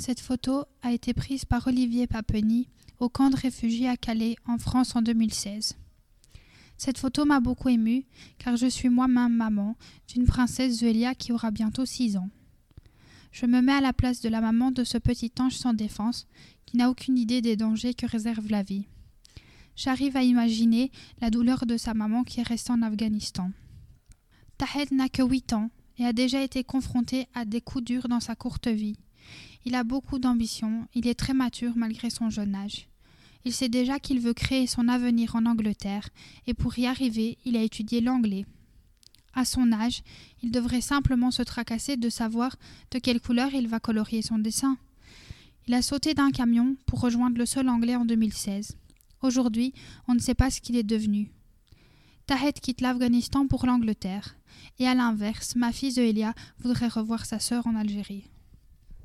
Cette photo a été prise par Olivier Papeny au camp de réfugiés à Calais, en France, en 2016. Cette photo m'a beaucoup émue car je suis moi-même maman d'une princesse Zuelia qui aura bientôt 6 ans. Je me mets à la place de la maman de ce petit ange sans défense qui n'a aucune idée des dangers que réserve la vie. J'arrive à imaginer la douleur de sa maman qui est restée en Afghanistan. Tahed n'a que 8 ans et a déjà été confronté à des coups durs dans sa courte vie. Il a beaucoup d'ambition, il est très mature malgré son jeune âge. Il sait déjà qu'il veut créer son avenir en Angleterre et pour y arriver, il a étudié l'anglais. À son âge, il devrait simplement se tracasser de savoir de quelle couleur il va colorier son dessin. Il a sauté d'un camion pour rejoindre le sol anglais en 2016. Aujourd'hui, on ne sait pas ce qu'il est devenu. Tahed quitte l'Afghanistan pour l'Angleterre. Et à l'inverse, ma fille Zuelia voudrait revoir sa sœur en Algérie.